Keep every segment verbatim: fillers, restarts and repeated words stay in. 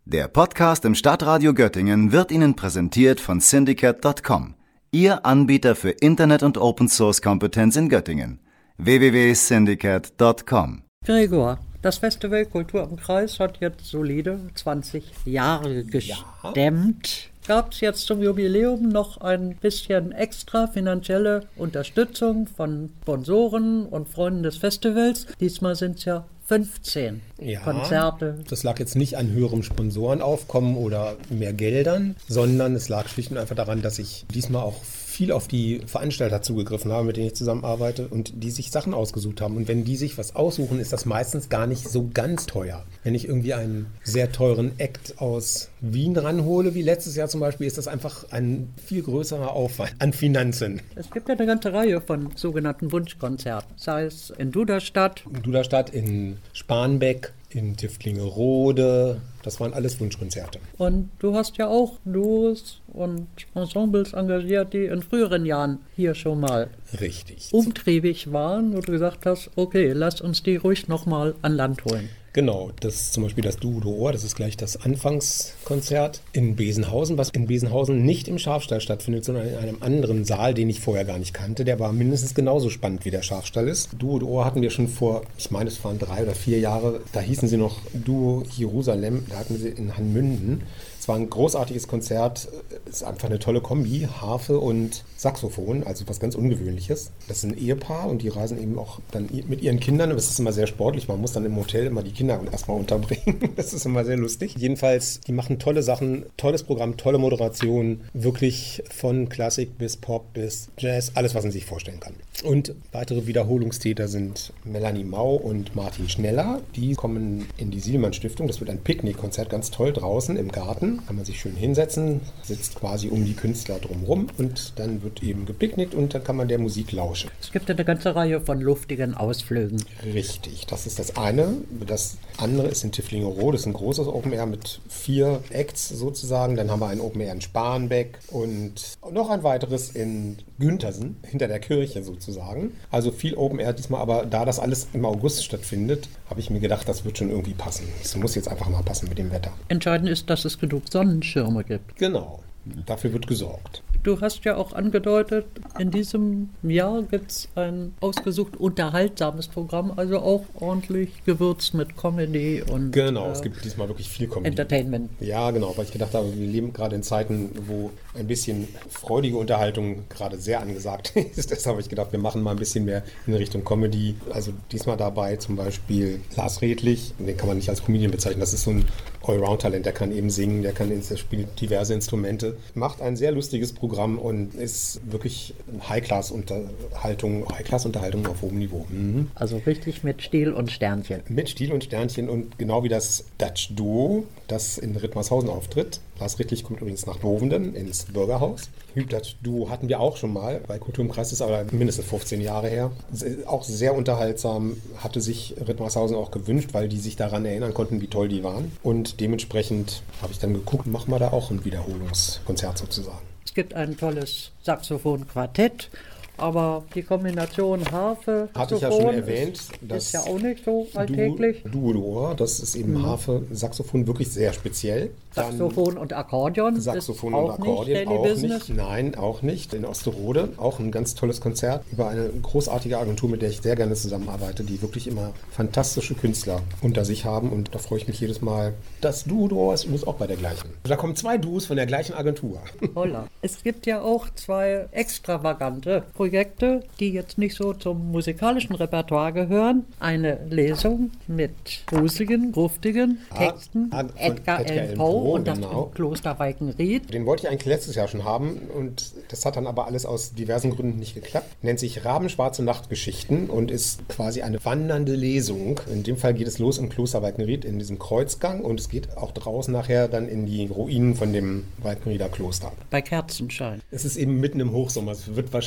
Der Podcast im Stadtradio Göttingen wird Ihnen präsentiert von Syndicate Punkt com, Ihr Anbieter für Internet- und Open-Source-Kompetenz in Göttingen. w w w punkt syndicate punkt com. Gregor, das Festival Kultur im Kreis hat jetzt solide zwanzig Jahre gestemmt. Gab es jetzt zum Jubiläum noch ein bisschen extra finanzielle Unterstützung von Sponsoren und Freunden des Festivals? Diesmal sind es ja fünfzehn ja, Konzerte. Das lag jetzt nicht an höherem Sponsorenaufkommen oder mehr Geldern, sondern es lag schlicht und einfach daran, dass ich diesmal auch viel auf die Veranstalter zugegriffen habe, mit denen ich zusammenarbeite und die sich Sachen ausgesucht haben. Und wenn die sich was aussuchen, ist das meistens gar nicht so ganz teuer. Wenn ich irgendwie einen sehr teuren Act aus Wien ranhole, wie letztes Jahr zum Beispiel, ist das einfach ein viel größerer Aufwand an Finanzen. Es gibt ja eine ganze Reihe von sogenannten Wunschkonzerten, sei es in Duderstadt. In Duderstadt, in Spanbeck, in Tiftlingerode, das waren alles Wunschkonzerte. Und du hast ja auch Duos und Ensembles engagiert, die in früheren Jahren hier schon mal Richtig. umtriebig waren, wo du gesagt hast, okay, lass uns die ruhig nochmal an Land holen. Genau, das ist zum Beispiel das Duo d'Or, das ist gleich das Anfangskonzert in Besenhausen, was in Besenhausen nicht im Schafstall stattfindet, sondern in einem anderen Saal, den ich vorher gar nicht kannte. Der war mindestens genauso spannend, wie der Schafstall ist. Duo d'Or hatten wir schon vor, ich meine, es waren drei oder vier Jahre, da hießen sie noch Duo Jerusalem, da hatten wir sie in Hanmünden. Es war ein großartiges Konzert, es ist einfach eine tolle Kombi, Harfe und Saxophon, also was ganz Ungewöhnliches. Das ist ein Ehepaar und die reisen eben auch dann mit ihren Kindern, aber es ist immer sehr sportlich, man muss dann im Hotel immer die Kinder erstmal unterbringen, das ist immer sehr lustig. Jedenfalls, die machen tolle Sachen, tolles Programm, tolle Moderation, wirklich von Klassik bis Pop bis Jazz, alles, was man sich vorstellen kann. Und weitere Wiederholungstäter sind Melanie Mau und Martin Schneller, die kommen in die Sielmann Stiftung, das wird ein Picknickkonzert, ganz toll draußen im Garten. Kann man sich schön hinsetzen, sitzt quasi um die Künstler drumherum und dann wird eben gepicknickt und dann kann man der Musik lauschen. Es gibt eine ganze Reihe von luftigen Ausflügen. Richtig, das ist das eine. Das andere ist in Tiftlingerode, das ist ein großes Open Air mit vier Acts sozusagen. Dann haben wir ein Open Air in Spanbeck und noch ein weiteres in Güntersen, hinter der Kirche sozusagen. Also viel Open Air diesmal, aber da das alles im August stattfindet, habe ich mir gedacht, das wird schon irgendwie passen. Es muss jetzt einfach mal passen mit dem Wetter. Entscheidend ist, dass es genug Sonnenschirme gibt. Genau, dafür wird gesorgt. Du hast ja auch angedeutet, in diesem Jahr gibt es ein ausgesucht unterhaltsames Programm, also auch ordentlich gewürzt mit Comedy und Genau, äh, es gibt diesmal wirklich viel Comedy. Entertainment. Ja, genau, weil ich gedacht habe, wir leben gerade in Zeiten, wo ein bisschen freudige Unterhaltung gerade sehr angesagt ist. Deshalb habe ich gedacht, wir machen mal ein bisschen mehr in Richtung Comedy. Also diesmal dabei zum Beispiel Lars Redlich, den kann man nicht als Comedian bezeichnen, das ist so ein Allround-Talent, der kann eben singen, der kann, der spielt diverse Instrumente, macht ein sehr lustiges Programm und ist wirklich High-Class-Unterhaltung, High-Class-Unterhaltung auf hohem Niveau. Mhm. Also richtig mit Stil und Sternchen. Mit Stil und Sternchen und genau wie das Dutch Duo, das in Rittmarshausen auftritt. Lars Redlich kommt übrigens nach Bovenden ins Bürgerhaus. Dutch Duo hatten wir auch schon mal bei Kultur im Kreis, ist aber mindestens fünfzehn Jahre her. Auch sehr unterhaltsam, hatte sich Rittmarshausen auch gewünscht, weil die sich daran erinnern konnten, wie toll die waren. Und dementsprechend habe ich dann geguckt, machen wir da auch ein Wiederholungskonzert sozusagen. Es gibt ein tolles Saxophon-Quartett, aber die Kombination Harfe, hatte ich ja schon erwähnt, das ist ja auch nicht so alltäglich. Duo d'Or, das ist eben mhm. Harfe, Saxophon, wirklich sehr speziell. Dann Saxophon und Akkordeon. Saxophon ist und auch Akkordeon nicht auch Business. nicht. Nein, auch nicht. In Osterode auch ein ganz tolles Konzert über eine großartige Agentur, mit der ich sehr gerne zusammenarbeite, die wirklich immer fantastische Künstler unter sich haben und da freue ich mich jedes Mal. Das Duo d'Or ist übrigens auch bei der gleichen. Da kommen zwei Duos von der gleichen Agentur. Holla. Es gibt ja auch zwei extravagante Projekte, die jetzt nicht so zum musikalischen Repertoire gehören. Eine Lesung mit gruseligen, gruftigen Texten. Ah, Edgar Allan Poe und das genau. im Kloster Walkenried. Den wollte ich eigentlich letztes Jahr schon haben und das hat dann aber alles aus diversen Gründen nicht geklappt. Nennt sich Rabenschwarze Nachtgeschichten und ist quasi eine wandernde Lesung. In dem Fall geht es los im Kloster Walkenried in diesem Kreuzgang und es geht auch draußen nachher dann in die Ruinen von dem Walkenrieder Kloster. Bei Kerzenschein. Es ist eben mitten im Hochsommer, es wird wahrscheinlich nicht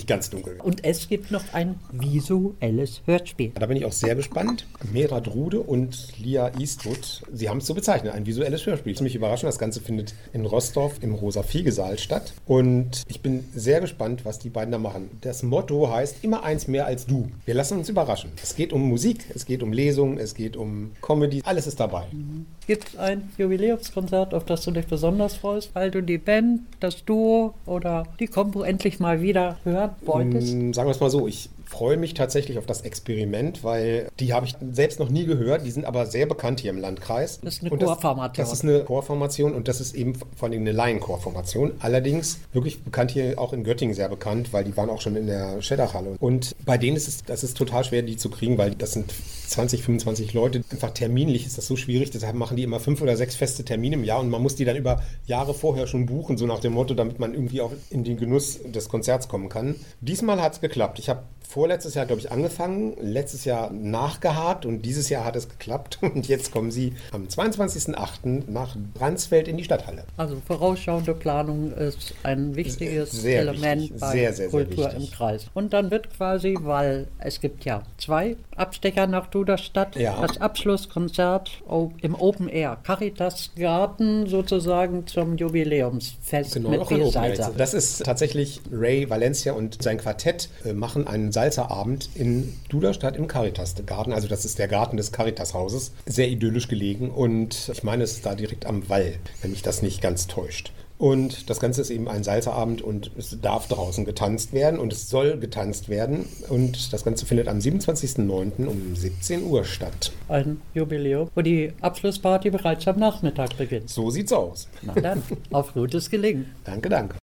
nicht ganz dunkel. Und es gibt noch ein visuelles Hörspiel. Da bin ich auch sehr gespannt. Merat Rude und Lia Eastwood, sie haben es so bezeichnet, ein visuelles Hörspiel. Ziemlich überraschend, das Ganze findet in Rostorf im Rosa-Fiege-Saal statt. Und ich bin sehr gespannt, was die beiden da machen. Das Motto heißt, immer eins mehr als du. Wir lassen uns überraschen. Es geht um Musik, es geht um Lesungen, es geht um Comedy, alles ist dabei. Mhm. Gibt es ein Jubiläumskonzert, auf das du dich besonders freust, weil du die Band, das Duo oder die Kombo endlich mal wieder hören wolltest? Mm, sagen wir es mal so, ich freue mich tatsächlich auf das Experiment, weil die habe ich selbst noch nie gehört, die sind aber sehr bekannt hier im Landkreis. Das ist eine Und das, Chorformation. Das ist eine Chorformation und das ist eben vor allem eine Laienchorformation. Allerdings wirklich bekannt hier auch in Göttingen, sehr bekannt, weil die waren auch schon in der Scheddachhalle. Und bei denen ist es, das ist total schwer, die zu kriegen, weil das sind zwanzig, fünfundzwanzig Leute. Einfach terminlich ist das so schwierig, deshalb machen die immer fünf oder sechs feste Termine im Jahr und man muss die dann über Jahre vorher schon buchen, so nach dem Motto, damit man irgendwie auch in den Genuss des Konzerts kommen kann. Diesmal hat es geklappt. Ich habe vorletztes Jahr, glaube ich, angefangen, letztes Jahr nachgehakt und dieses Jahr hat es geklappt und jetzt kommen sie am zweiundzwanzigsten achten nach Bransfeld in die Stadthalle. Also vorausschauende Planung ist ein wichtiges sehr Element wichtig. bei sehr, sehr, Kultur sehr im Kreis. Und dann wird quasi, weil es gibt ja zwei Abstecher nach Duderstadt, ja. das Abschlusskonzert im Open Air, Caritas Garten sozusagen zum Jubiläumsfest genau, mit auch viel ein Salsa. Das ist tatsächlich Ray Valencia und sein Quartett äh, machen einen Salzerabend in Duderstadt im Caritas Garten. Also das ist der Garten des Caritas-Hauses. Sehr idyllisch gelegen und ich meine, es ist da direkt am Wall, wenn mich das nicht ganz täuscht. Und das Ganze ist eben ein Salzerabend und es darf draußen getanzt werden und es soll getanzt werden. Und das Ganze findet am siebenundzwanzigsten neunten um siebzehn Uhr statt. Ein Jubiläum, wo die Abschlussparty bereits am Nachmittag beginnt. So sieht's aus. Na dann, auf gutes Gelingen. Danke, danke.